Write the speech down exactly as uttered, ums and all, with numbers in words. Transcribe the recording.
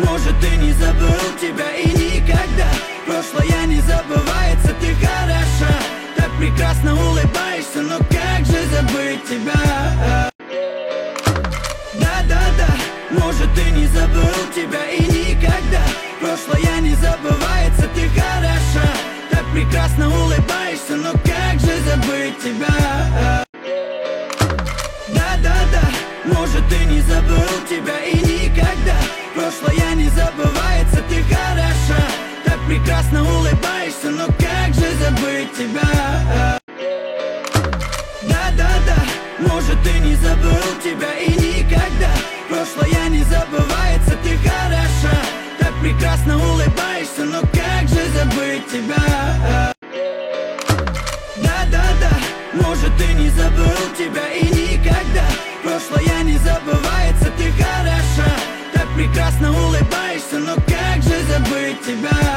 может ты не забыл тебя и никогда. Прошлое не забывается, ты хороша, так прекрасно улыбаешься, но как же забыть тебя? Да-да-да, может ты не забыл тебя и никогда. Прошлое не забывается, ты хороша, так прекрасно улыбаешься, но как же забыть тебя? Да-да-да, может ты не забыл тебя и никогда. Прошлое не забывается, ты хороша, так прекрасно улыбаешься, но как же забыть тебя? Да-да-да, может ты не забыл тебя и никогда. Прошлое не забывается, ты хороша, так прекрасно улыбаешься, но как же забыть тебя? Да-да-да, может ты не забыл тебя и никогда. Прошлое не забывается, ты хороша, так прекрасно улыбаешься, но как же забыть тебя?